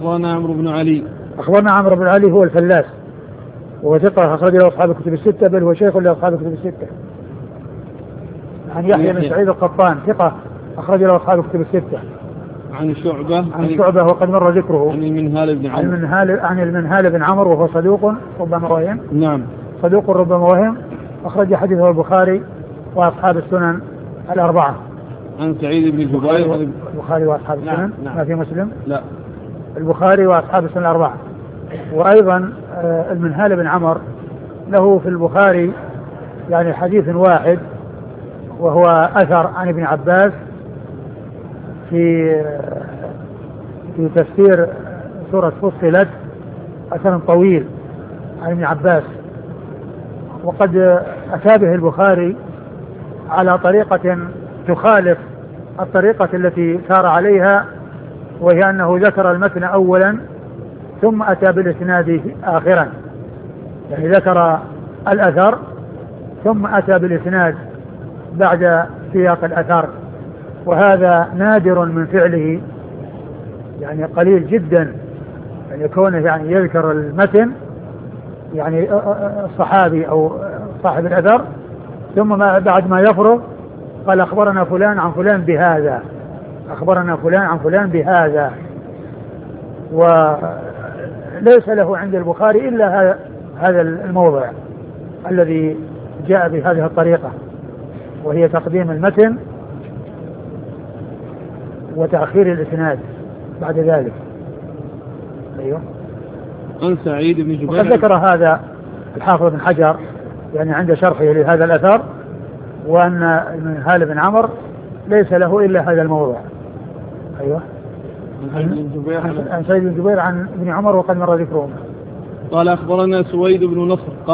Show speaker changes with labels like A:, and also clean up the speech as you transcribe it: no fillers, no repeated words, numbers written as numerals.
A: أخبرنا عمرو بن علي.
B: أخبرنا عمرو بن علي هو الفلاس، وهو ثقة أخرج له أصحاب الكتب الستة، بل هو شيخ لأصحاب الكتب الستة. عن يحيى بن سعيد القطان ثقة أخرج له أصحاب الكتب الستة.
A: عن
B: شعبة وقد مر ذكره.
A: عن المنهال بن عمرو.
B: عن المنهال بن عمرو وهو صدوق ربما وهم.
A: نعم.
B: صدوق ربما وهم. أخرج حديثه البخاري وأصحاب السنن الأربعة.
A: عن سعيد بن جبير.
B: البخاري وأصحاب السنن.
A: نعم.
B: ما في مسلم.
A: لا.
B: البخاري وأصحاب السنن الأربعة. وأيضا المنهال بن عمرو له في البخاري يعني حديث واحد، وهو أثر عن ابن عباس في تفسير سورة فصلت، أثر طويل عن ابن عباس، وقد أتى به البخاري على طريقة تخالف الطريقة التي سار عليها، وهي أنه ذكر المتن أولا ثم أتى بالإسناد آخرا، يعني ذكر الأثر ثم أتى بالإسناد بعد سياق الأثر، وهذا نادر من فعله، يعني قليل جدا أن يكون يعني يذكر المتن يعني الصحابي أو صاحب الأثر ثم بعد ما يفرغ قال أخبرنا فلان عن فلان بهذا، أخبرنا فلان عن فلان بهذا. وليس له عند البخاري إلا هذا الموضع الذي جاء بهذه الطريقة، وهي تقديم المتن وتأخير الإسناد بعد ذلك. أيوه.
A: عن سعيد بن جبير.
B: وقد ذكر هذا الحافظ بن حجر يعني عند شرحه لهذا الأثر، وأن المنهال بن عمرو ليس له إلا هذا الموضع. أيوه. عن سعيد بن جبير عن ابن عمر وقد مر ذكرهم.
A: قال أخبرنا سويد بن نصر.